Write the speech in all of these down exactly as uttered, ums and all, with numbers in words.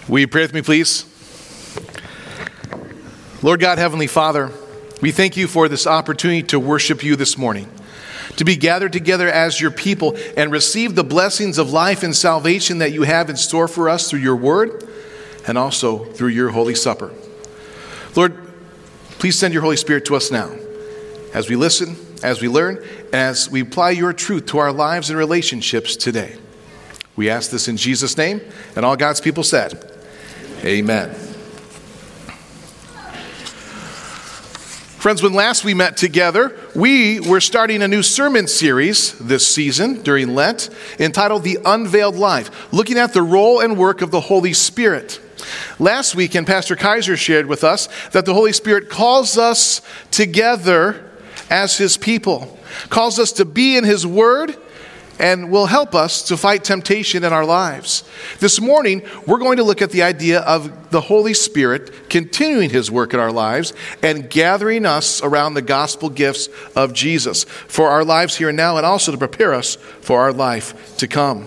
Will you pray with me, please? Lord God, Heavenly Father, we thank you for this opportunity to worship you this morning, to be gathered together as your people and receive the blessings of life and salvation that you have in store for us through your word and also through your Holy Supper. Lord, please send your Holy Spirit to us now as we listen, as we learn, and as we apply your truth to our lives and relationships today. We ask this in Jesus' name, and all God's people said, amen. Friends, when last we met together, we were starting a new sermon series this season during Lent entitled The Unveiled Life, looking at the role and work of the Holy Spirit. Last weekend, Pastor Kaiser shared with us that the Holy Spirit calls us together as his people, calls us to be in his word, and will help us to fight temptation in our lives. This morning, we're going to look at the idea of the Holy Spirit continuing his work in our lives and gathering us around the gospel gifts of Jesus for our lives here and now, and also to prepare us for our life to come.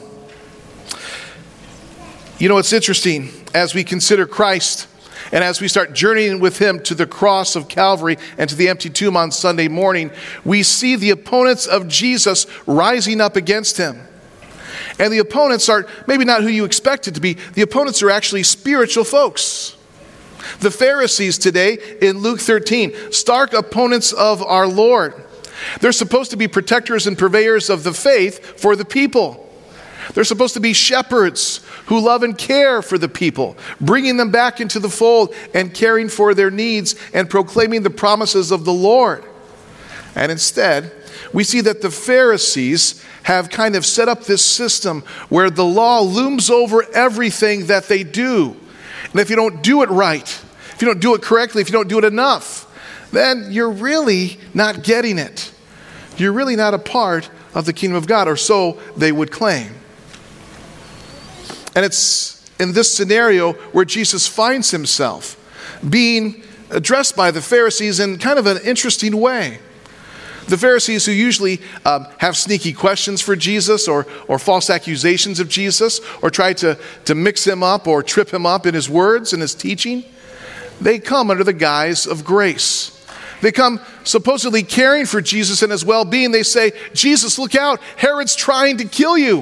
You know, it's interesting as we consider Christ and as we start journeying with him to the cross of Calvary and to the empty tomb on Sunday morning, we see the opponents of Jesus rising up against him. And the opponents are maybe not who you expect it to be. The opponents are actually spiritual folks. The Pharisees today in Luke thirteen, stark opponents of our Lord. They're supposed to be protectors and purveyors of the faith for the people. They're supposed to be shepherds who love and care for the people, bringing them back into the fold and caring for their needs and proclaiming the promises of the Lord. And instead, we see that the Pharisees have kind of set up this system where the law looms over everything that they do. And if you don't do it right, if you don't do it correctly, if you don't do it enough, then you're really not getting it. You're really not a part of the kingdom of God, or so they would claim. And it's in this scenario where Jesus finds himself being addressed by the Pharisees in kind of an interesting way. The Pharisees, who usually um, have sneaky questions for Jesus or, or false accusations of Jesus or try to, to mix him up or trip him up in his words and his teaching, they come under the guise of grace. They come supposedly caring for Jesus and his well-being. They say, Jesus, look out, Herod's trying to kill you.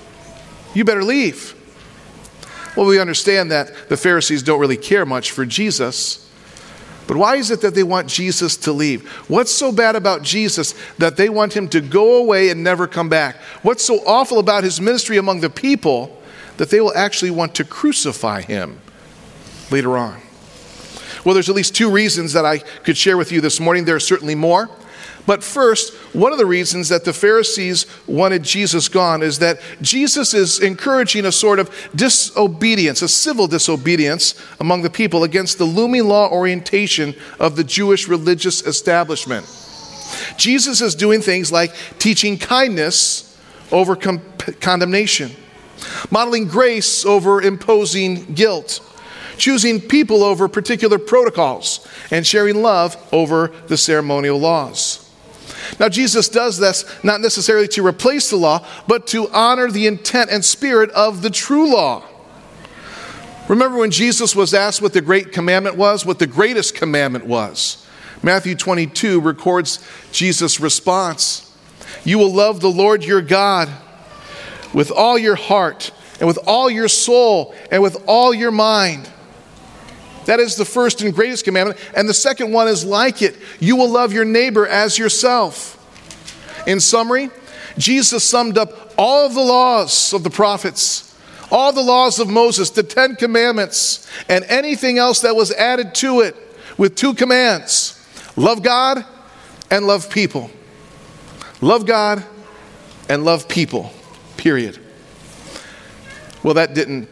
You better leave. Well, we understand that the Pharisees don't really care much for Jesus. But why is it that they want Jesus to leave? What's so bad about Jesus that they want him to go away and never come back? What's so awful about his ministry among the people that they will actually want to crucify him later on? Well, there's at least two reasons that I could share with you this morning. There are certainly more. But first, one of the reasons that the Pharisees wanted Jesus gone is that Jesus is encouraging a sort of disobedience, a civil disobedience among the people against the looming law orientation of the Jewish religious establishment. Jesus is doing things like teaching kindness over com- condemnation, modeling grace over imposing guilt, choosing people over particular protocols, and sharing love over the ceremonial laws. Now, Jesus does this not necessarily to replace the law, but to honor the intent and spirit of the true law. Remember when Jesus was asked what the great commandment was, what the greatest commandment was? Matthew twenty-two records Jesus' response. You will love the Lord your God with all your heart and with all your soul and with all your mind. That is the first and greatest commandment. And the second one is like it. You will love your neighbor as yourself. In summary, Jesus summed up all of the laws of the prophets, all the laws of Moses, the Ten Commandments, and anything else that was added to it with two commands. Love God and love people. Love God and love people. Period. Well, that didn't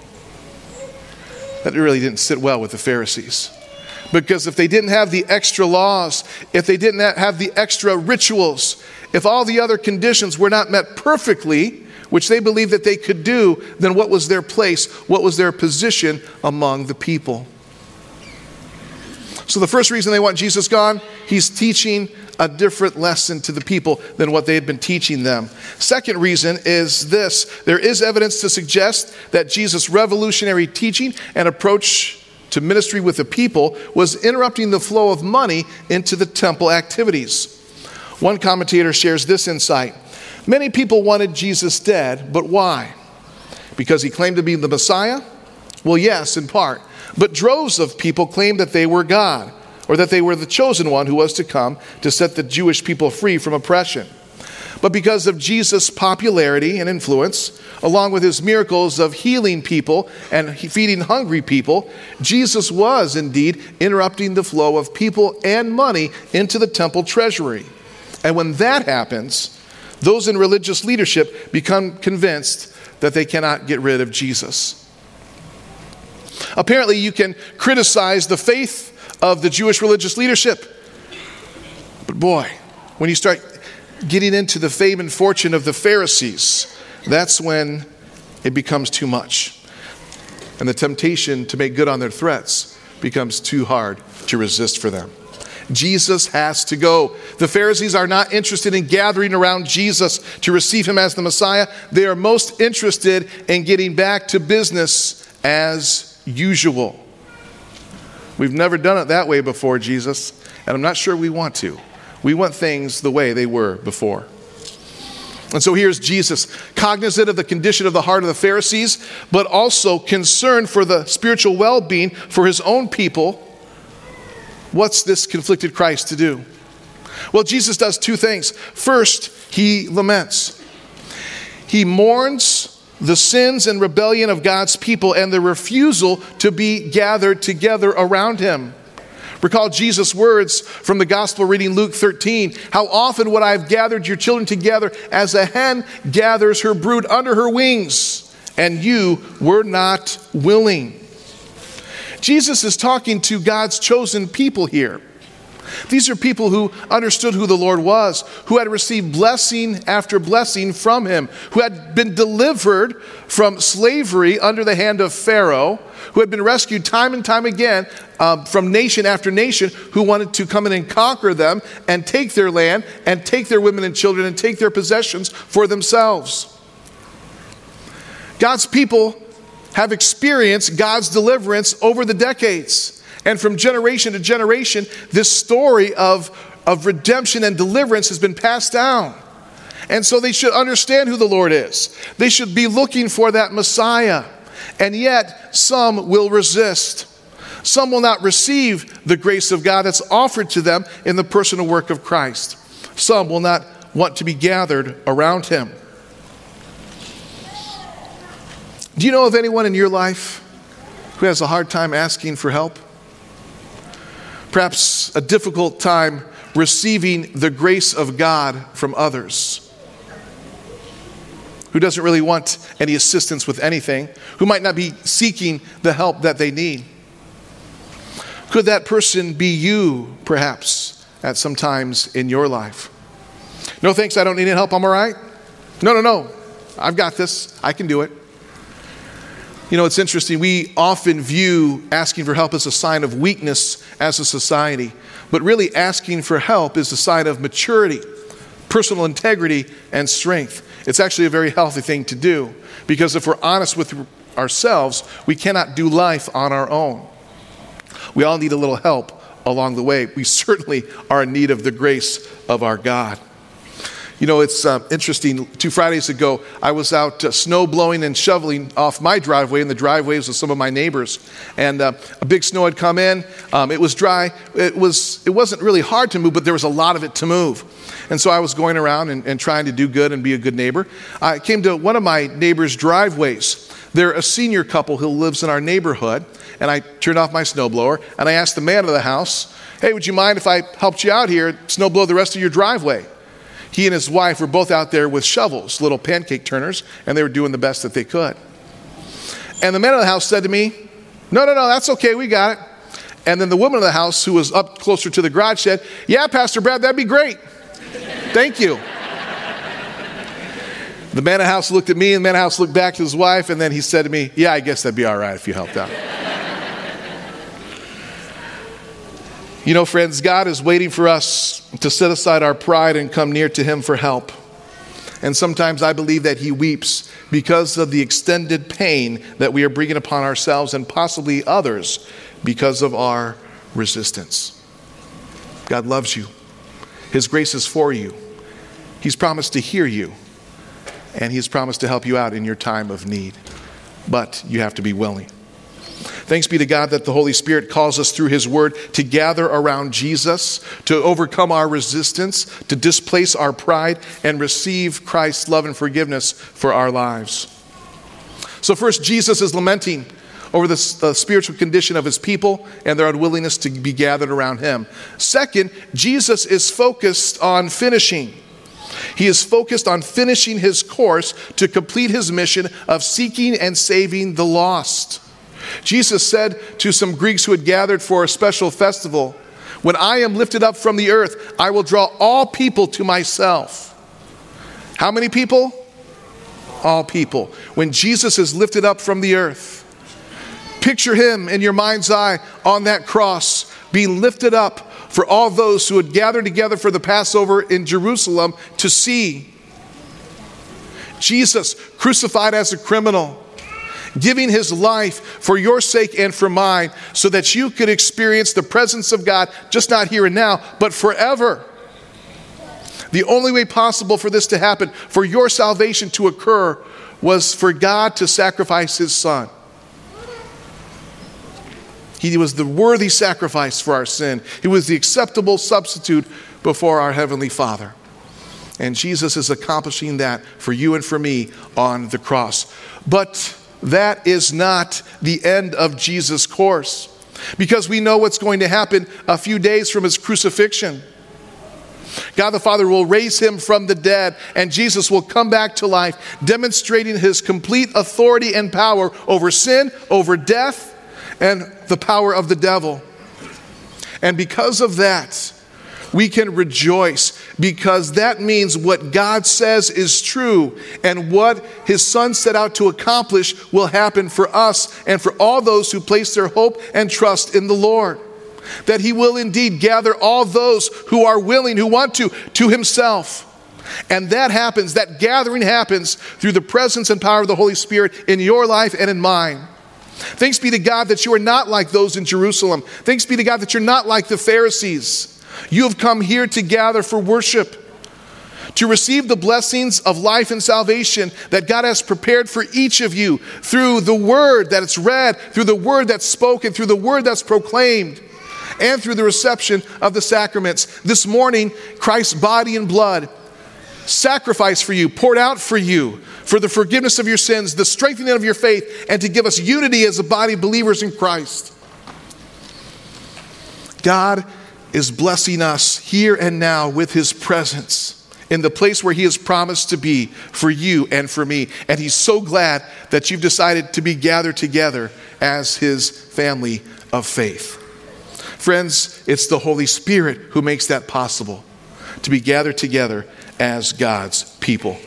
That really didn't sit well with the Pharisees. Because if they didn't have the extra laws, if they didn't have the extra rituals, if all the other conditions were not met perfectly, which they believed that they could do, then what was their place? What was their position among the people? So the first reason they want Jesus gone he's teaching a different lesson to the people than what they had been teaching them. Second reason is this: there is evidence to suggest that Jesus' revolutionary teaching and approach to ministry with the people was interrupting the flow of money into the temple activities. One commentator shares this insight: many people wanted Jesus dead, but why? Because he claimed to be the Messiah? Well, yes, in part. But droves of people claimed that they were God, or that they were the chosen one who was to come to set the Jewish people free from oppression. But because of Jesus' popularity and influence, along with his miracles of healing people and feeding hungry people, Jesus was indeed interrupting the flow of people and money into the temple treasury. And when that happens, those in religious leadership become convinced that they cannot get rid of Jesus. Apparently, you can criticize the faith of the Jewish religious leadership. But boy, when you start getting into the fame and fortune of the Pharisees, that's when it becomes too much. And the temptation to make good on their threats becomes too hard to resist for them. Jesus has to go. The Pharisees are not interested in gathering around Jesus to receive him as the Messiah. They are most interested in getting back to business as usual. We've never done it that way before, Jesus, and I'm not sure we want to. We want things the way they were before. And so here's Jesus, cognizant of the condition of the heart of the Pharisees, but also concerned for the spiritual well-being for his own people. What's this conflicted Christ to do? Well, Jesus does two things. First, he laments. He mourns the sins and rebellion of God's people and the refusal to be gathered together around him. Recall Jesus' words from the gospel reading, Luke thirteen. How often would I have gathered your children together as a hen gathers her brood under her wings, and you were not willing. Jesus is talking to God's chosen people here. These are people who understood who the Lord was, who had received blessing after blessing from him, who had been delivered from slavery under the hand of Pharaoh, who had been rescued time and time again uh, from nation after nation who wanted to come in and conquer them and take their land and take their women and children and take their possessions for themselves. God's people have experienced God's deliverance over the decades. And from generation to generation, this story of, of redemption and deliverance has been passed down. And so they should understand who the Lord is. They should be looking for that Messiah. And yet, some will resist. Some will not receive the grace of God that's offered to them in the personal work of Christ. Some will not want to be gathered around him. Do you know of anyone in your life who has a hard time asking for help? Perhaps a difficult time receiving the grace of God from others, who doesn't really want any assistance with anything, who might not be seeking the help that they need. Could that person be you, perhaps, at some times in your life? No thanks, I don't need any help, I'm all right. No, no, no, I've got this, I can do it. You know, it's interesting. We often view asking for help as a sign of weakness as a society. But really, asking for help is a sign of maturity, personal integrity, and strength. It's actually a very healthy thing to do. Because if we're honest with ourselves, we cannot do life on our own. We all need a little help along the way. We certainly are in need of the grace of our God. You know, it's uh, interesting. Two Fridays ago, I was out uh, snow blowing and shoveling off my driveway and the driveways of some of my neighbors. And uh, a big snow had come in. Um, it was dry. It, was, it wasn't really hard to move, but there was a lot of it to move. And so I was going around and, and trying to do good and be a good neighbor. I came to one of my neighbor's driveways. They're a senior couple who lives in our neighborhood. And I turned off my snowblower and I asked the man of the house, hey, would you mind if I helped you out here, snow blow the rest of your driveway? He and his wife were both out there with shovels, little pancake turners, and they were doing the best that they could. And the man of the house said to me, no, no, no, that's okay, we got it. And then the woman of the house, who was up closer to the garage, said, yeah, Pastor Brad, that'd be great. Thank you. The man of the house looked at me, and the man of the house looked back to his wife, and then he said to me, yeah, I guess that'd be all right if you helped out. You know, friends, God is waiting for us to set aside our pride and come near to him for help. And sometimes I believe that he weeps because of the extended pain that we are bringing upon ourselves and possibly others because of our resistance. God loves you. His grace is for you. He's promised to hear you. And he's promised to help you out in your time of need. But you have to be willing. Thanks be to God that the Holy Spirit calls us through his word to gather around Jesus, to overcome our resistance, to displace our pride, and receive Christ's love and forgiveness for our lives. So first, Jesus is lamenting over the uh, spiritual condition of his people and their unwillingness to be gathered around him. Second, Jesus is focused on finishing. He is focused on finishing his course to complete his mission of seeking and saving the lost. Jesus said to some Greeks who had gathered for a special festival, "When I am lifted up from the earth, I will draw all people to myself." How many people? All people. When Jesus is lifted up from the earth, picture him in your mind's eye on that cross, being lifted up for all those who had gathered together for the Passover in Jerusalem to see. Jesus crucified as a criminal, giving his life for your sake and for mine, so that you could experience the presence of God, just not here and now, but forever. The only way possible for this to happen, for your salvation to occur, was for God to sacrifice his Son. He was the worthy sacrifice for our sin. He was the acceptable substitute before our Heavenly Father. And Jesus is accomplishing that for you and for me on the cross. But that is not the end of Jesus' course, because we know what's going to happen a few days from his crucifixion. God the Father will raise him from the dead, and Jesus will come back to life, demonstrating his complete authority and power over sin, over death, and the power of the devil. And because of that, we can rejoice, because that means what God says is true, and what his Son set out to accomplish will happen for us and for all those who place their hope and trust in the Lord. That he will indeed gather all those who are willing, who want to, to himself. And that happens, that gathering happens through the presence and power of the Holy Spirit in your life and in mine. Thanks be to God that you are not like those in Jerusalem. Thanks be to God that you're not like the Pharisees. You have come here to gather for worship, to receive the blessings of life and salvation that God has prepared for each of you through the word that is read, through the word that's spoken, through the word that's proclaimed, and through the reception of the sacraments. This morning, Christ's body and blood sacrificed for you, poured out for you, for the forgiveness of your sins, the strengthening of your faith, and to give us unity as a body of believers in Christ. God is blessing us here and now with his presence in the place where he has promised to be for you and for me. And he's so glad that you've decided to be gathered together as his family of faith. Friends, it's the Holy Spirit who makes that possible, to be gathered together as God's people.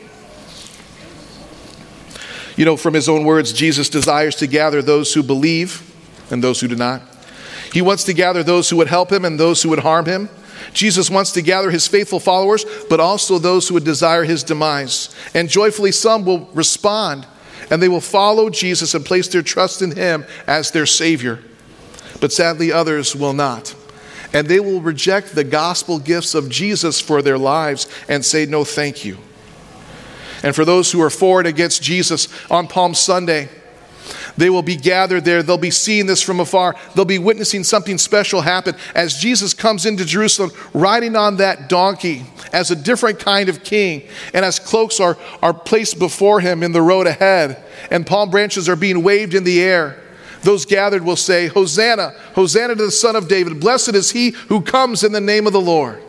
You know, from his own words, Jesus desires to gather those who believe and those who do not. He wants to gather those who would help him and those who would harm him. Jesus wants to gather his faithful followers, but also those who would desire his demise. And joyfully some will respond, and they will follow Jesus and place their trust in him as their Savior. But sadly, others will not. And they will reject the gospel gifts of Jesus for their lives and say, no, thank you. And for those who are for and against Jesus on Palm Sunday, they will be gathered there. They'll be seeing this from afar. They'll be witnessing something special happen as Jesus comes into Jerusalem riding on that donkey as a different kind of king. And as cloaks are, are placed before him in the road ahead and palm branches are being waved in the air, those gathered will say, Hosanna, Hosanna to the Son of David. Blessed is he who comes in the name of the Lord.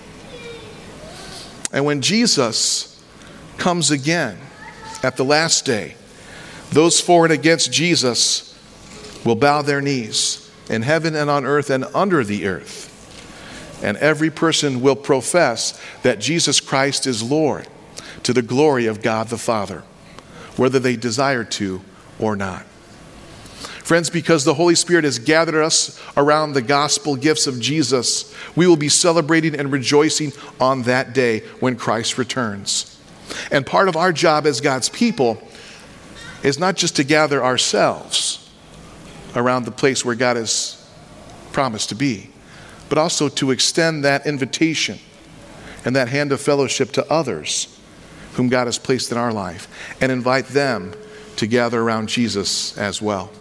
And when Jesus comes again at the last day, those for and against Jesus will bow their knees in heaven and on earth and under the earth. And every person will profess that Jesus Christ is Lord, to the glory of God the Father, whether they desire to or not. Friends, because the Holy Spirit has gathered us around the gospel gifts of Jesus, we will be celebrating and rejoicing on that day when Christ returns. And part of our job as God's people is not just to gather ourselves around the place where God has promised to be, but also to extend that invitation and that hand of fellowship to others whom God has placed in our life and invite them to gather around Jesus as well.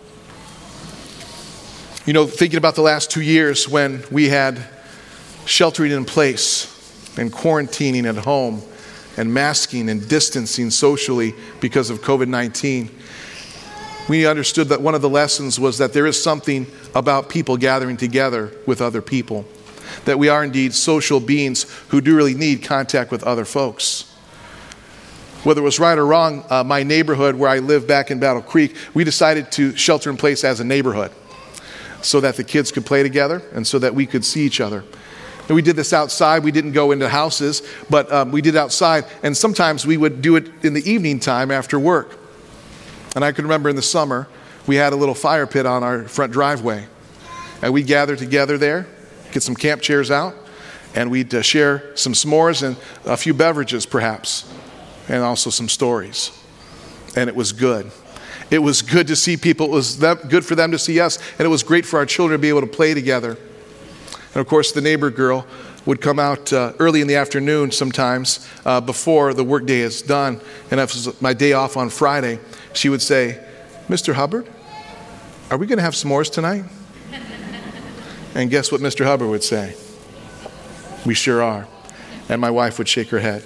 You know, thinking about the last two years when we had sheltering in place and quarantining at home and masking and distancing socially because of covid nineteen, we understood that one of the lessons was that there is something about people gathering together with other people, that we are indeed social beings who do really need contact with other folks. Whether it was right or wrong, uh, my neighborhood where I live back in Battle Creek, we decided to shelter in place as a neighborhood so that the kids could play together and so that we could see each other. And we did this outside. We didn't go into houses, but um, we did it outside. And sometimes we would do it in the evening time after work. And I can remember in the summer, we had a little fire pit on our front driveway. And we'd gather together there, get some camp chairs out, and we'd uh, share some s'mores and a few beverages perhaps, and also some stories. And it was good. It was good to see people. It was good for them to see us. And it was great for our children to be able to play together. And of course, the neighbor girl would come out uh, early in the afternoon sometimes uh, before the workday is done. And if it was my day off on Friday, she would say, "Mister Hubbard, are we going to have s'mores tonight?" And guess what Mister Hubbard would say? "We sure are." And my wife would shake her head.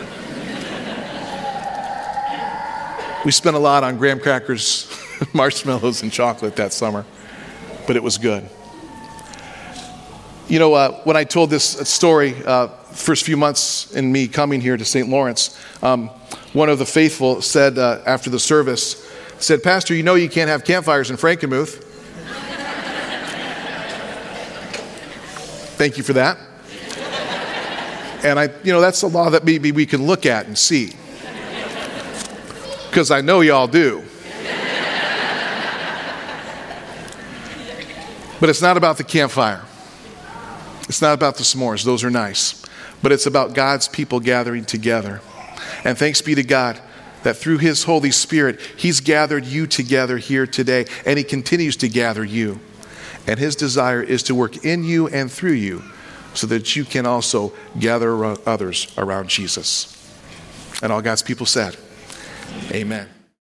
We spent a lot on graham crackers, marshmallows, and chocolate that summer, but it was good. You know, uh, when I told this story, uh, first few months in me coming here to Saint Lawrence, um, one of the faithful said uh, after the service, said, "Pastor, you know you can't have campfires in Frankenmuth." Thank you for that. And I, you know, that's a law that maybe we can look at and see. Because I know y'all do. But it's not about the campfire. It's not about the s'mores. Those are nice. But it's about God's people gathering together. And thanks be to God that through His Holy Spirit, He's gathered you together here today. And He continues to gather you. And His desire is to work in you and through you so that you can also gather others around Jesus. And all God's people said, amen.